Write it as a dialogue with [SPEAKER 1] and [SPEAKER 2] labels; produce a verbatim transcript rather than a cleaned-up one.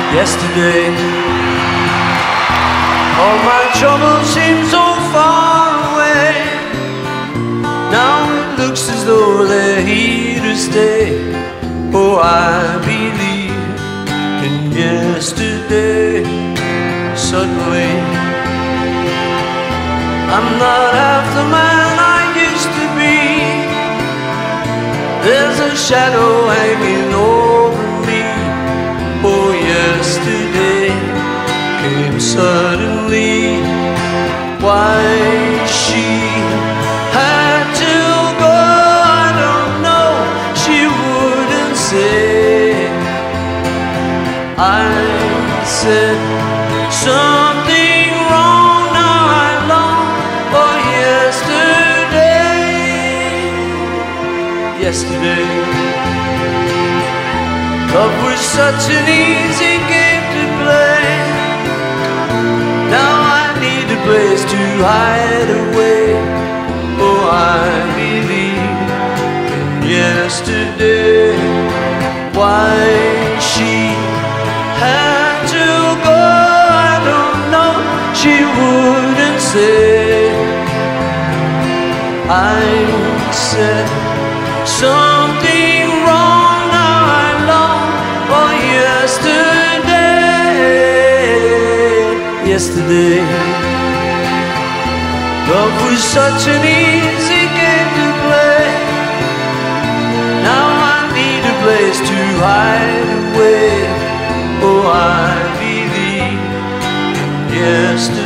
[SPEAKER 1] yesterday. All my troubles seem so far away. Now it looks as though they're here to stay. Oh, I believe in yesterday. Suddenly, I'm not half the man I used to be. There's a shadow hanging over me. Oh, yesterday came suddenly. Why she had to go, I don't know. She wouldn't say. I said something wrong. Now I long for yesterday. Yesterday, love was such an easy game to play. Now I need a place to hide away. Oh, I believe in yesterday. Why she had to go, I don't know. She wouldn't say. I said something wrong. Now I long for yesterday. Yesterday, love was such an easy game to play. Now I need a place to hide away. Oh, I believe in yesterday.